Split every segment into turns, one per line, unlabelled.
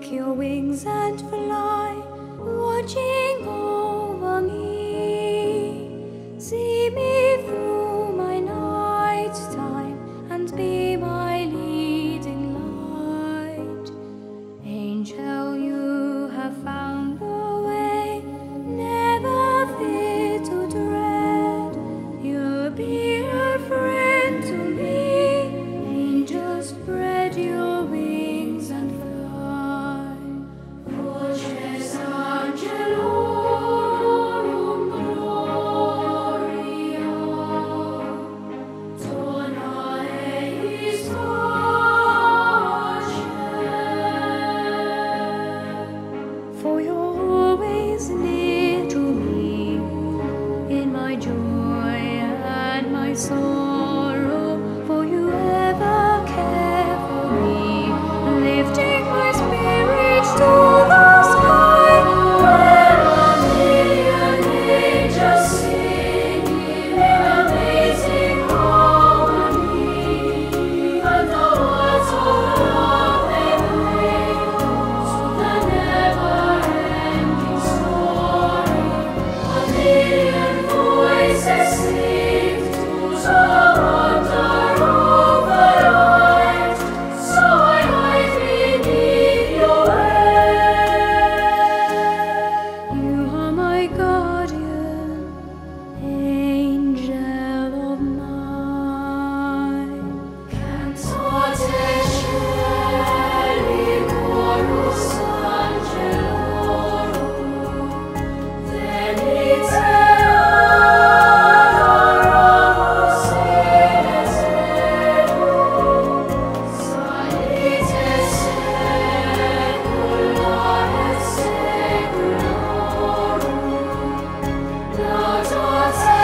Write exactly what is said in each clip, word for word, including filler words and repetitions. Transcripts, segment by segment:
Take your wings and fly, watching over me. See me through my night time and be my leading light. Angel, you have found the way, never fear to dread. You'll be a friend to me. Angels, spread your wings and fly. Voces angelorum gloria, dona eis pace. For you're always near to me, in my joy and my sorrow, for you ever care for me, lifting my spirits to the sky, where a million angels singing in amazing harmony, and the words of love they bring to the never-ending story. A million voices sing to the wonder of the light, so I hide beneath your wings. You are my guardian, angel of mine. Cantate Caeli chorus angelorum, venite adoramus in eterno, salite saecula et saeculorum, laudate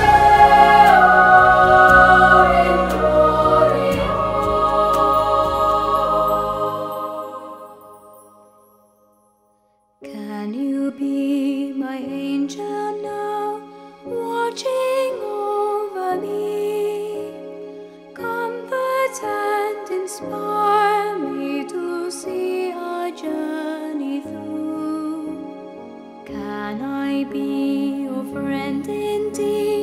Deo in gloria. Can you be my angel now, watching over me? Comfort and inspire me to see our journey through. Can I be your friend indeed?